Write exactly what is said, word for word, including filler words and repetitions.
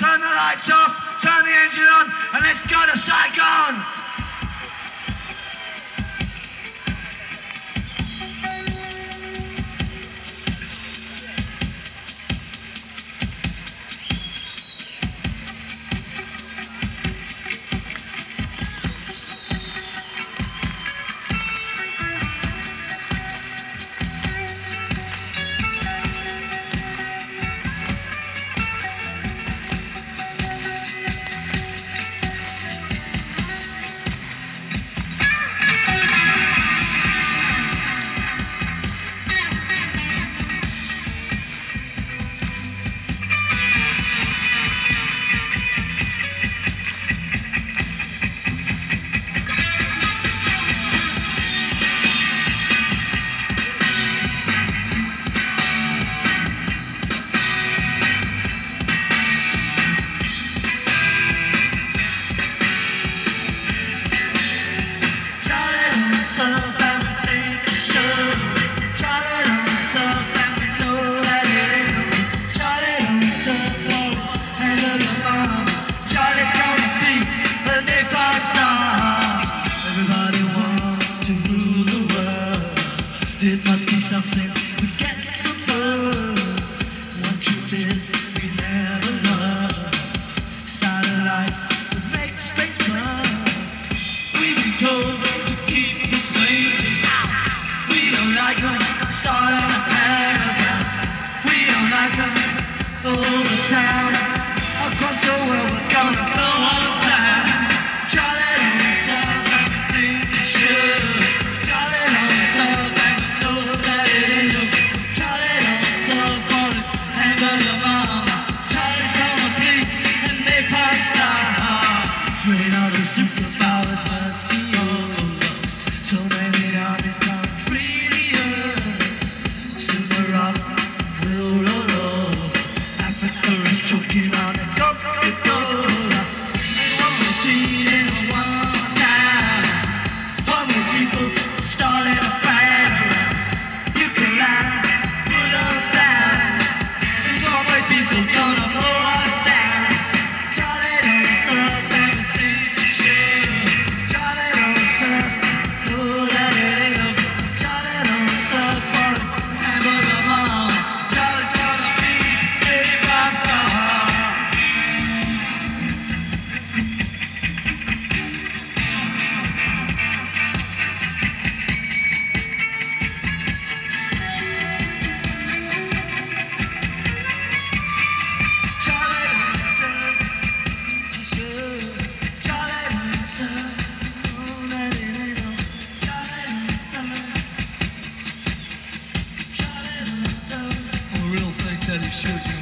Turn the lights off, turn the engine on, and let's go to Saigon! It must be something we get from birth. One truth is we never know. Satellites that make space run. We've been told to keep the flames. We don't like them starting a paragraph. We don't like them all the time. Across the world we're gonna blow all time. Charlie on South and we think we should. Charlie on South and we know that it ain't no good. Charlie on South Forest and got your mama. Charlie's on a fleet and they passed out. When all the superpowers must be over. So many armies come free the earth. Super rock will roll off. Africa is choking on a Coca-Cola. On the street in a one time. Hungry people starting a battle. You can lie, put them down. These hungry people gonna blow us down. Charlie don't serve everything you should. Charlie don't serve, know that it ain't no good. Charlie don't serve forest and but the mom. Charlie's gonna be a rock star. Charlie don't serve, you should. Charlie don't serve, know that it ain't no. Charlie don't serve. Charlie don't serve. I really think that he should, you